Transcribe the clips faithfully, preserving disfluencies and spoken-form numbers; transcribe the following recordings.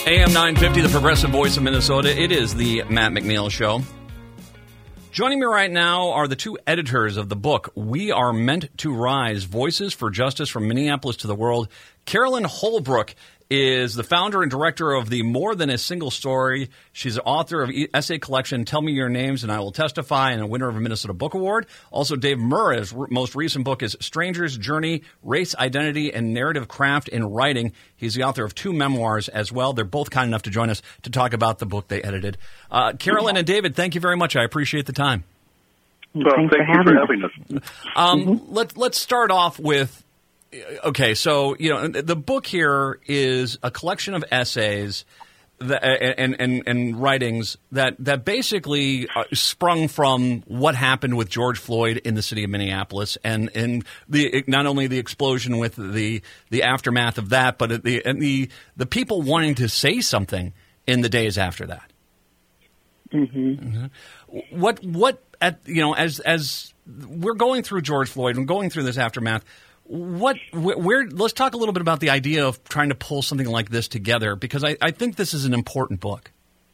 A M nine fifty, the progressive voice of Minnesota. It is the Matt McNeil Show. Joining me right now are the two editors of the book, We Are Meant to Rise, Voices for Justice from Minneapolis to the World. Carolyn Holbrook is the founder and director of the More Than a Single Story. She's the author of essay collection, Tell Me Your Names and I Will Testify, and a winner of a Minnesota Book Award. Also, Dave Murray's most recent book is Stranger's Journey, Race, Identity, and Narrative Craft in Writing. He's the author of two memoirs as well. They're both kind enough to join us to talk about the book they edited. Uh, Carolyn and David, thank you very much. I appreciate the time. Well, thank you for having us. Um, mm-hmm. let, let's start off with, okay, so, you know, the book here is a collection of essays that, and, and, and writings that, that basically sprung from what happened with George Floyd in the city of Minneapolis, and, and the, not only the explosion with the, the aftermath of that, but the, and the, the people wanting to say something in the days after that. Mm-hmm. Mm-hmm. What, what, at, you know, as, as we're going through George Floyd and going through this aftermath, What, where, where, let's talk a little bit about the idea of trying to pull something like this together, because I, I think this is an important book.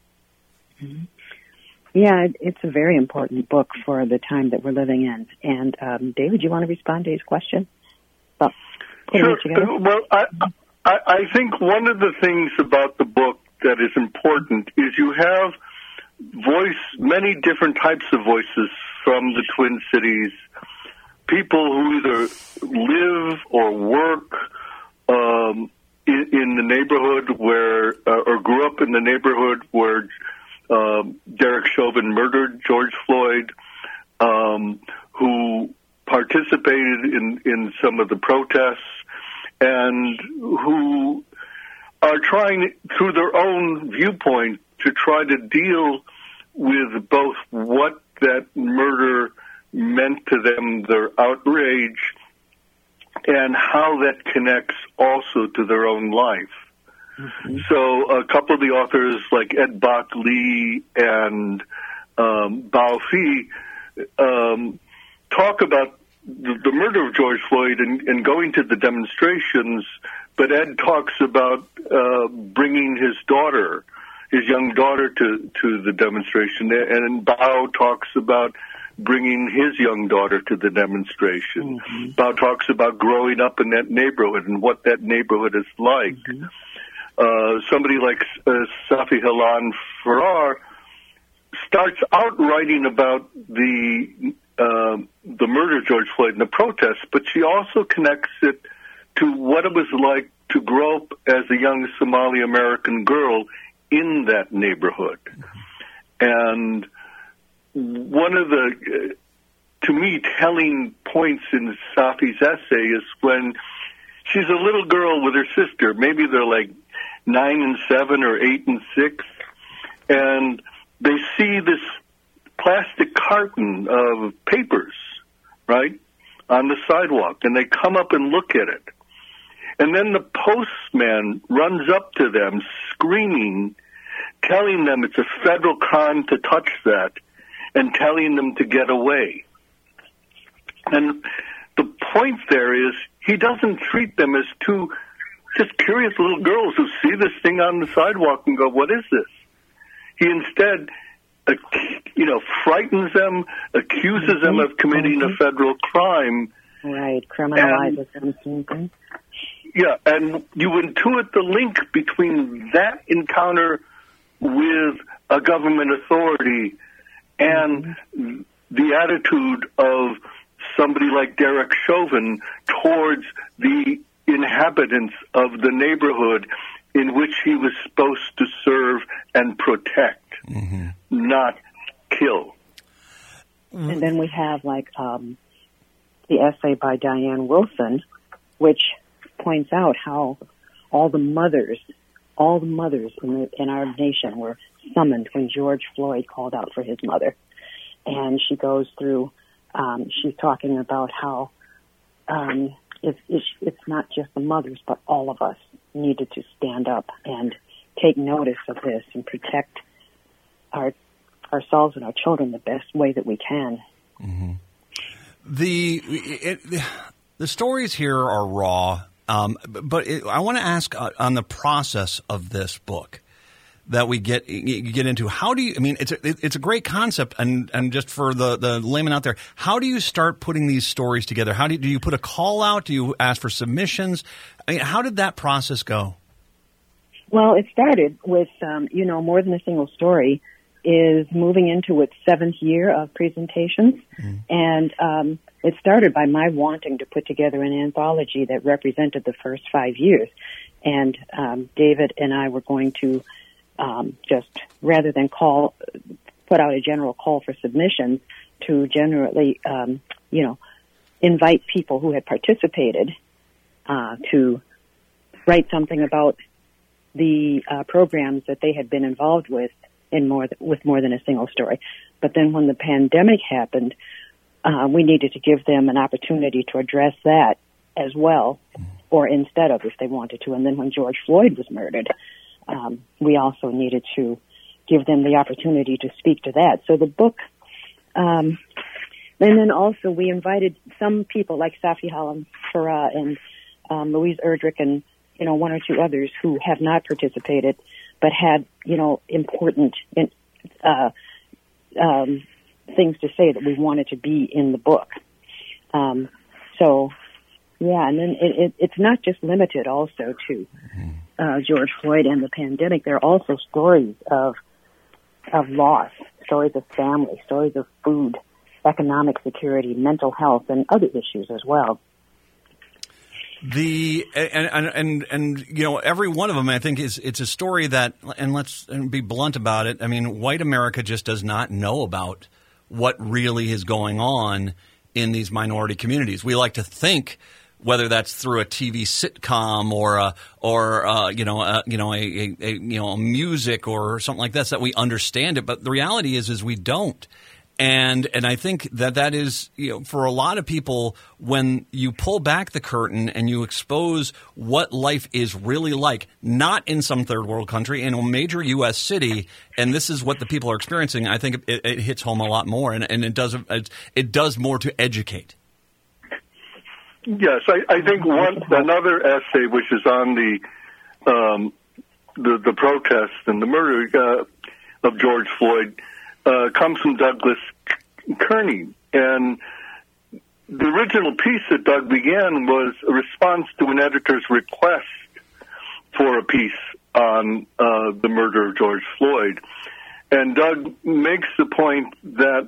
Yeah, it's a very important book for the time that we're living in. And, um, David, do you want to respond to his question? About putting sure. it together? Well, I, I, I think one of the things about the book that is important is you have voice, many different types of voices from the Twin Cities, people who either live or work um, in, in the neighborhood where, uh, or grew up in the neighborhood where um, Derek Chauvin murdered George Floyd, um, who participated in, in some of the protests, and who are trying, through their own viewpoint, to try to deal with both what that murder meant to them, their outrage, and how that connects also to their own life. Mm-hmm. So a couple of the authors like Ed Bach Lee and um, Bao Fei um, talk about the, the murder of George Floyd and, and going to the demonstrations, but Ed talks about uh, bringing his daughter, his young daughter, to, to the demonstration, and Bao talks about bringing his young daughter to the demonstration. Mm-hmm. Bao talks about growing up in that neighborhood and what that neighborhood is like. Mm-hmm. Uh, somebody like uh, Safi Halan Farrar starts out writing about the uh, the murder of George Floyd and the protests, but she also connects it to what it was like to grow up as a young Somali American girl in that neighborhood. Mm-hmm. And one of the, uh, to me, telling points in Safi's essay is when she's a little girl with her sister. Maybe they're like nine and seven or eight and six, and they see this plastic carton of papers, right, on the sidewalk, and they come up and look at it. And then the postman runs up to them screaming, telling them it's a federal crime to touch that, and telling them to get away. And the point there is he doesn't treat them as two just curious little girls who see this thing on the sidewalk and go, what is this? He instead, uh, you know, frightens them, accuses mm-hmm. them of committing mm-hmm. a federal crime. Right, criminalizes them. Mm-hmm. Yeah, and you intuit the link between that encounter with a government authority and mm-hmm. the attitude of somebody like Derek Chauvin towards the inhabitants of the neighborhood in which he was supposed to serve and protect, mm-hmm. not kill. And then we have, like, um, the essay by Diane Wilson, which points out how all the mothers, all the mothers in, the, in our nation were summoned when George Floyd called out for his mother. And she goes through, um, she's talking about how um, it's, it's, it's not just the mothers, but all of us needed to stand up and take notice of this and protect our ourselves and our children the best way that we can. Mm-hmm. The it, the stories here are raw. Um, but it, I want to ask uh, on the process of this book that we get you get into. How do you? I mean, it's a, it's a great concept, and, and just for the, the layman out there, how do you start putting these stories together? How do you, do you put a call out? Do you ask for submissions? I mean, how did that process go? Well, it started with um, you know More Than a Single Story is moving into its seventh year of presentations, mm. and um, it started by my wanting to put together an anthology that represented the first five years, and um, David and I were going to. Um, just rather than call, put out a general call for submissions, to generally, um, you know, invite people who had participated uh, to write something about the uh, programs that they had been involved with in more th- with more than a single story. But then when the pandemic happened, uh, we needed to give them an opportunity to address that as well, or instead of, if they wanted to. And then when George Floyd was murdered, Um, we also needed to give them the opportunity to speak to that. So the book, um, and then also we invited some people like Safi Hallam Farah and um, Louise Erdrich and, you know, one or two others who have not participated but had, you know, important uh, um, things to say that we wanted to be in the book. Um, so, yeah, and then it, it, it's not just limited also to Uh, George Floyd and the pandemic. There are also stories of of loss, stories of family, stories of food, economic security, mental health, and other issues as well. The and and and, and you know, every one of them, I think, is it's a story that, and let's be blunt about it. I mean, white America just does not know about what really is going on in these minority communities. We like to think, whether that's through a T V sitcom or a, or uh, you know a, you know a, a, a you know a music or something like that, that we understand it. But the reality is, is we don't. And and I think that that is, you know, for a lot of people, when you pull back the curtain and you expose what life is really like, not in some third world country, in a major U S city, and this is what the people are experiencing, I think it, it hits home a lot more, and, and it does it, it does more to educate. Yes, I, I think one another essay, which is on the um, the, the protest and the murder uh, of George Floyd, uh, comes from Douglas Kearney. And the original piece that Doug began was a response to an editor's request for a piece on uh, the murder of George Floyd. And Doug makes the point that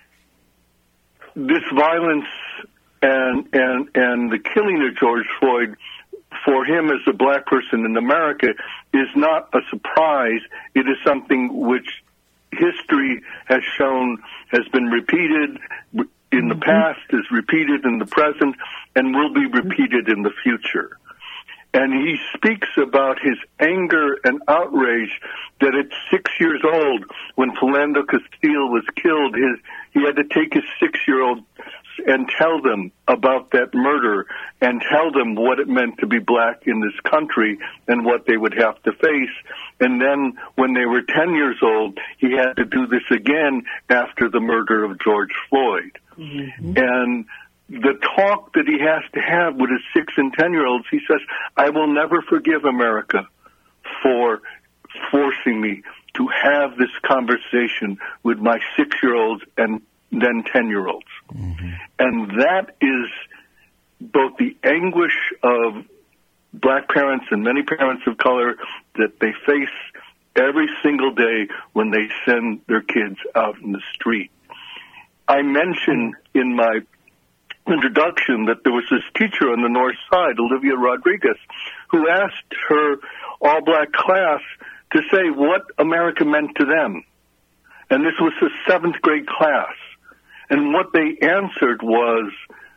this violence And, and and the killing of George Floyd, for him as a black person in America, is not a surprise. It is something which history has shown has been repeated in the past, is repeated in the present, and will be repeated in the future. And he speaks about his anger and outrage that at six years old, when Philando Castile was killed, his he had to take his six-year-old and tell them about that murder and tell them what it meant to be black in this country and what they would have to face. And then when they were ten years old, he had to do this again after the murder of George Floyd. Mm-hmm. And the talk that he has to have with his six and ten-year-olds, he says, I will never forgive America for forcing me to have this conversation with my six-year-olds and then ten-year-olds. Mm-hmm. And that is both the anguish of black parents and many parents of color that they face every single day when they send their kids out in the street. I mentioned in my introduction that there was this teacher on the North Side, Olivia Rodriguez, who asked her all-black class to say what America meant to them. And this was a seventh grade class. And what they answered was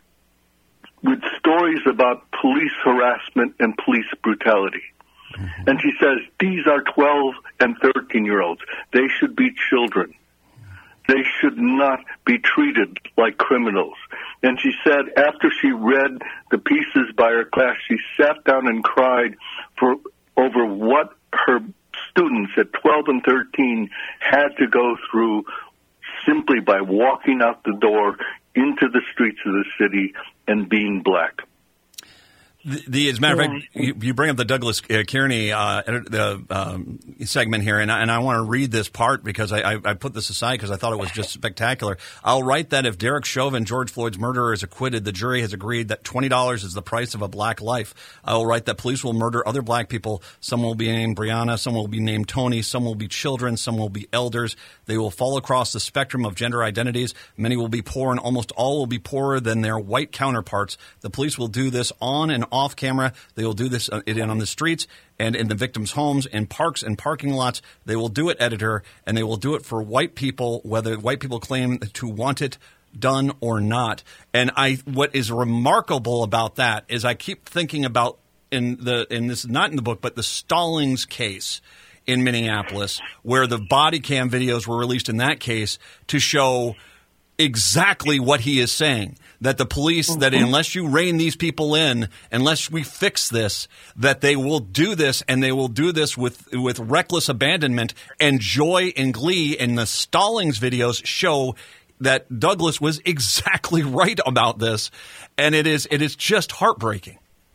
with stories about police harassment and police brutality. Mm-hmm. And she says, these are twelve and thirteen-year-olds. They should be children. They should not be treated like criminals. And she said after she read the pieces by her class, she sat down and cried for over what her students at twelve and thirteen had to go through simply by walking out the door into the streets of the city and being black. The, the, as a matter yeah. of fact, you, you bring up the Douglas uh, Kearney uh, the um, segment here, and I, and I want to read this part because I, I, I put this aside because I thought it was just spectacular. I'll write that if Derek Chauvin, George Floyd's murderer, is acquitted, the jury has agreed that twenty dollars is the price of a black life. I will write that police will murder other black people. Some will be named Breonna, some will be named Tony, some will be children, some will be elders. They will fall across the spectrum of gender identities. Many will be poor, and almost all will be poorer than their white counterparts. The police will do this on and off camera. They will do this on the streets and in the victims' homes, in parks and parking lots. They will do it, editor, and they will do it for white people, whether white people claim to want it done or not. And I, what is remarkable about that is I keep thinking about in the in this not in the book, but the Stallings case in Minneapolis, where the body cam videos were released in that case to show exactly what he is saying, that the police, mm-hmm. that unless you rein these people in, unless we fix this, that they will do this, and they will do this with with reckless abandonment and joy and glee. And the Stallings videos show that Douglas was exactly right about this, and it is it is just heartbreaking.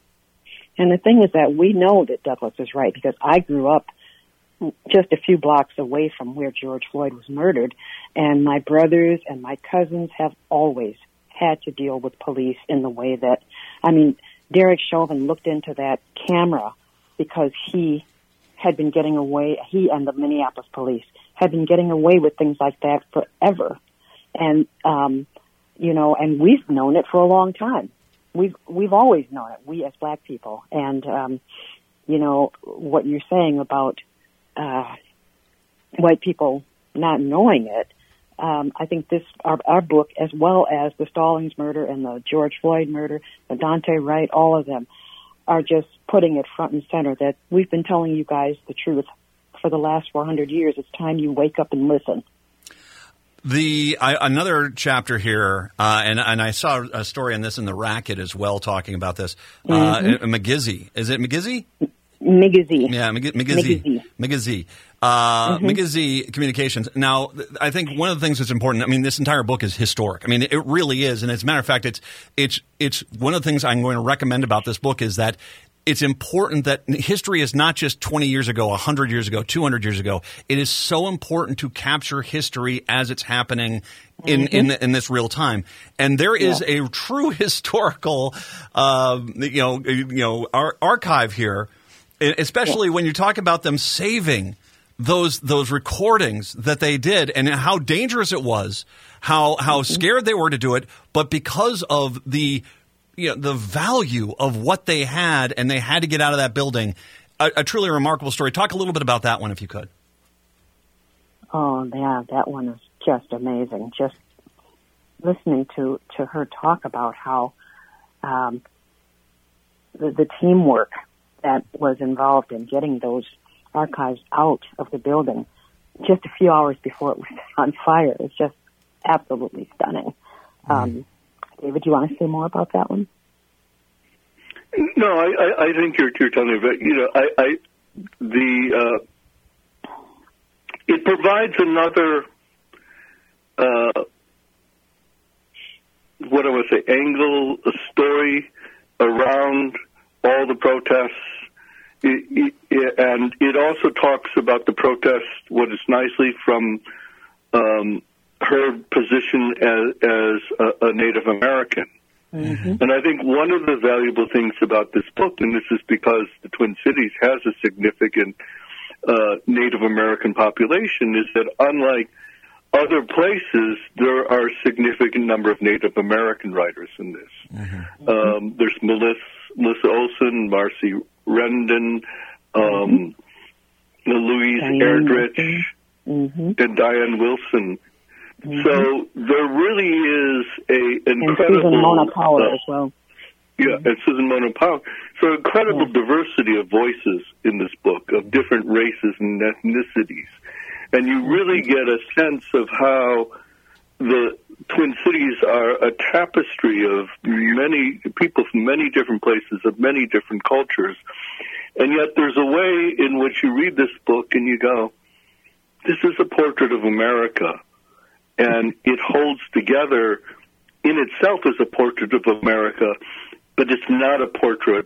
And the thing is that we know that Douglas is right because I grew up just a few blocks away from where George Floyd was murdered, and my brothers and my cousins have always had to deal with police in the way that, I mean, Derek Chauvin looked into that camera because he had been getting away, he and the Minneapolis police had been getting away with things like that forever. And, um, you know, and we've known it for a long time. We've, we've always known it, we as black people. And, um, you know, what you're saying about Uh, white people not knowing it, um, I think this our, our book, as well as the Stallings murder and the George Floyd murder, the Daunte Wright, all of them are just putting it front and center that we've been telling you guys the truth for the last four hundred years. It's time you wake up and listen. The I, another chapter here, uh, and and I saw a story on this in the Racket as well, talking about this. Mm-hmm. Uh, McGizzy, is it McGizzy? McGizzy. Yeah, McGizzy. McGizzy. Uh, mm-hmm. McGizzy Communications. Now, I think one of the things that's important, I mean, this entire book is historic. I mean, it really is. And as a matter of fact, it's, it's, it's one of the things I'm going to recommend about this book is that it's important that history is not just twenty years ago, one hundred years ago, two hundred years ago. It is so important to capture history as it's happening in, mm-hmm. in, in this real time. And there is yeah. a true historical, uh, you know, you know, ar- archive here. Especially yeah. when you talk about them saving those those recordings that they did and how dangerous it was, how how mm-hmm. scared they were to do it, but because of the you know the value of what they had and they had to get out of that building, a, a truly remarkable story. Talk a little bit about that one if you could. Oh yeah, that one is just amazing. Just listening to, to her talk about how um, the, the teamwork that was involved in getting those archives out of the building just a few hours before it was on fire. It's just absolutely stunning. Mm. Um, David, do you want to say more about that one? No, I, I, I think you're, you're telling me, but, you know, I, I the, uh, it provides another, uh, what do I want to say, angle, a story around all the protests. It, it, and it also talks about the protest, what is nicely from um, her position as, as a, a Native American. Mm-hmm. And I think one of the valuable things about this book, and this is because the Twin Cities has a significant uh, Native American population, is that unlike other places, there are a significant number of Native American writers in this. Mm-hmm. Um, there's Melissa, Melissa Olson, Marcy Rendon, um, mm-hmm. Louise Diane Erdrich, mm-hmm. and Diane Wilson. Mm-hmm. So there really is a incredible... And Susan Mona Power uh, as well. Yeah, mm-hmm. and Susan Mona Power. So incredible yeah. diversity of voices in this book, of different races and ethnicities. And you really get a sense of how the Twin Cities are a tapestry of many people from many different places, of many different cultures. And yet there's a way in which you read this book and you go, this is a portrait of America. And it holds together in itself as a portrait of America, but it's not a portrait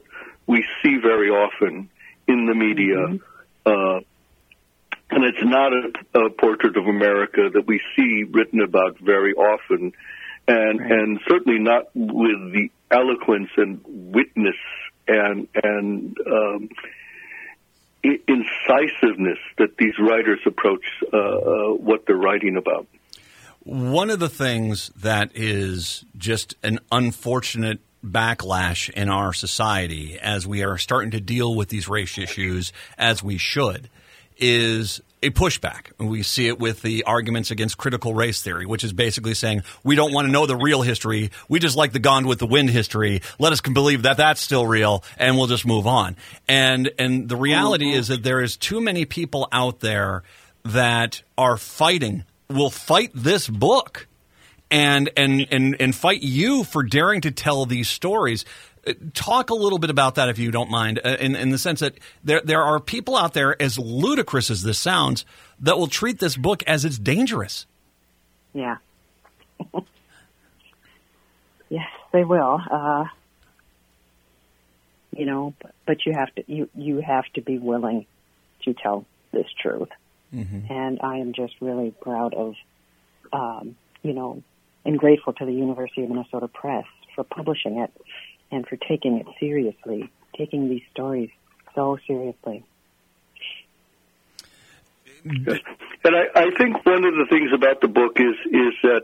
we see very often in the media, mm-hmm. uh, and it's not a, a portrait of America that we see written about very often, and right. and certainly not with the eloquence and witness and and um, incisiveness that these writers approach uh, uh, what they're writing about. One of the things that is just an unfortunate backlash in our society as we are starting to deal with these race issues as we should is a pushback. We see it with the arguments against critical race theory, which is basically saying we don't want to know the real history. We just like the Gone with the Wind history. Let us believe that that's still real, and we'll just move on. And and the reality is that there is too many people out there that are fighting, will fight this book and and and and fight you for daring to tell these stories. Talk a little bit about that, if you don't mind, uh, in, in the sense that there there are people out there, as ludicrous as this sounds, that will treat this book as it's dangerous. Yeah. Yes, they will. Uh, you know, but, but you have to you, you have to be willing to tell this truth. Mm-hmm. And I am just really proud of, um, you know, and grateful to the University of Minnesota Press for publishing it. And for taking it seriously, taking these stories so seriously. And I, I think one of the things about the book is is that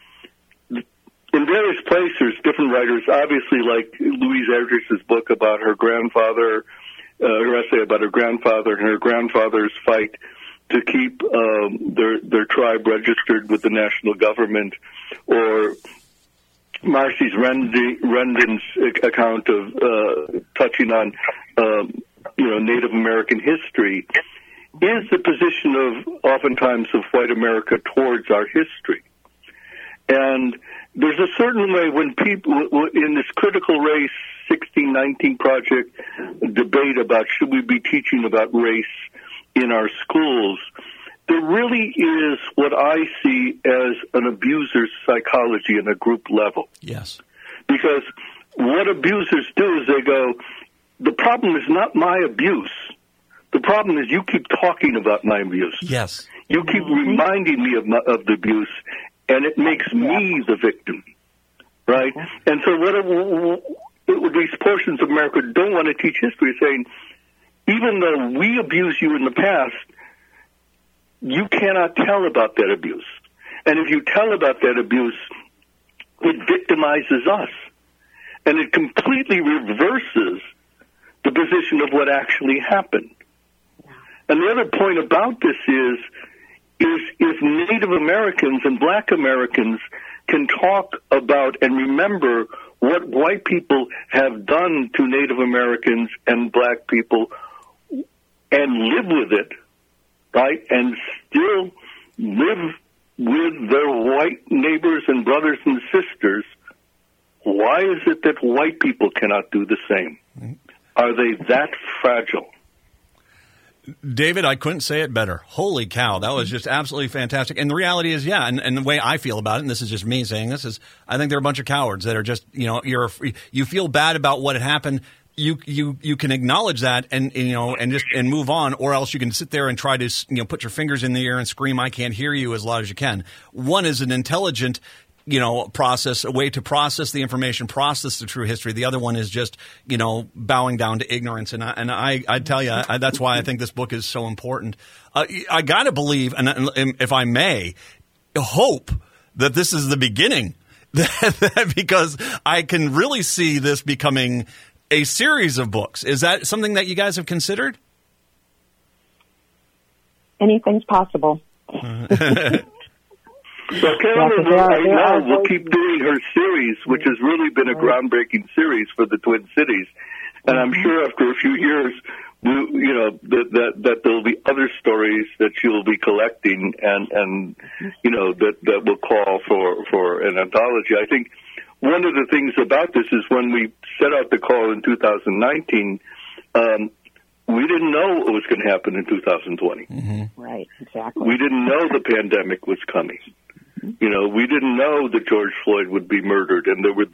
in various places, different writers, obviously like Louise Erdrich's book about her grandfather, uh, her essay about her grandfather and her grandfather's fight to keep um, their their tribe registered with the national government, or Marcy's Rendon's account of uh, touching on, um, you know, Native American history, is the position of oftentimes of white America towards our history. And there's a certain way when people in this critical race sixteen nineteen project debate about should we be teaching about race in our schools, there really is what I see as an abuser's psychology in a group level. Yes. Because what abusers do is they go, the problem is not my abuse. The problem is you keep talking about my abuse. Yes. You keep reminding me of, my, of the abuse, and it makes me the victim. Right? And so what these portions of America don't want to teach history, saying, even though we abuse you in the past, you cannot tell about that abuse. And if you tell about that abuse, it victimizes us. And it completely reverses the position of what actually happened. And the other point about this is, is if Native Americans and Black Americans can talk about and remember what white people have done to Native Americans and Black people and live with it, right, and still live with their white neighbors and brothers and sisters, why is it that white people cannot do the same? Are they that fragile? David, I couldn't say it better. Holy cow, that was just absolutely fantastic. And the reality is, yeah, and, and the way I feel about it, and this is just me saying this, is I think they're a bunch of cowards that are just, you know, you're you feel bad about what had happened. You you you can acknowledge that and you know and just and move on, or else you can sit there and try to you know put your fingers in the air and scream, "I can't hear you," as loud as you can. One is an intelligent, you know, process, a way to process the information, process the true history. The other one is just, you know, bowing down to ignorance. And I, and I, I tell you, I, that's why I think this book is so important. Uh, I got to believe, and, and if I may, hope that this is the beginning, because I can really see this becoming a series of books. Is that something that you guys have considered? Anything's possible. So Carolyn, yeah, I know, will keep doing her series, which has really been a groundbreaking series for the Twin Cities. And I'm sure after a few years, you know, that, that, that there'll be other stories that she'll be collecting and, and you know, that, that will call for, for an anthology. I think one of the things about this is when we set out the call in two thousand nineteen, um, we didn't know what was going to happen in two thousand twenty. Mm-hmm. Right, exactly. We didn't know the pandemic was coming. You know, we didn't know that George Floyd would be murdered and there would be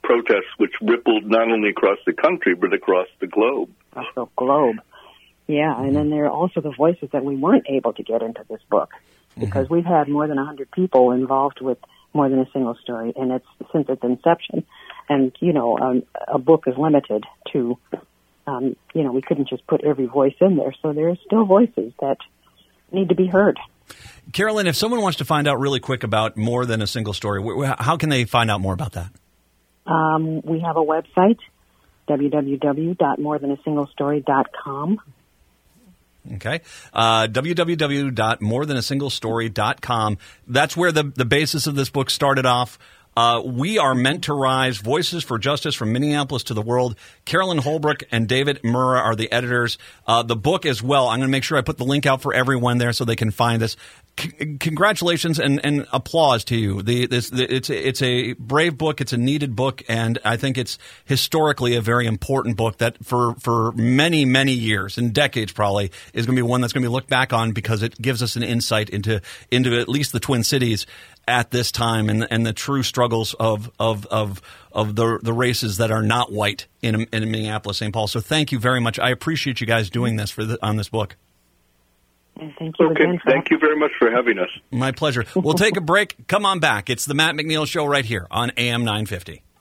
protests which rippled not only across the country, but across the globe. Across the globe. Yeah, and then there are also the voices that we weren't able to get into this book, because mm-hmm. we've had more than one hundred people involved with More Than a Single Story, and it's since its inception. And, you know, um, a book is limited to, um, you know, we couldn't just put every voice in there, so there are still voices that need to be heard. Carolyn, if someone wants to find out really quick about More Than a Single Story, how can they find out more about that? Um, we have a website, w w w dot more than a single story dot com. Okay. Uh, w w w dot more than a single story dot com. That's where the, the basis of this book started off. Uh, We Are Meant to Rise, Voices for Justice from Minneapolis to the World. Carolyn Holbrook and David Murrah are the editors. Uh, the book as well, I'm going to make sure I put the link out for everyone there so they can find this. C- congratulations and, and applause to you. The, this, the, it's, it's a brave book. It's a needed book, and I think it's historically a very important book that for, for many, many years and decades probably is going to be one that's going to be looked back on, because it gives us an insight into, into at least the Twin Cities at this time, and and the true struggles of of of of the the races that are not white in in Minneapolis, Saint Paul. So thank you very much. I appreciate you guys doing this for the, on this book. And thank you okay, again. For thank you very much for having us. My pleasure. We'll take a break. Come on back. It's the Matt McNeil Show right here on A M nine fifty.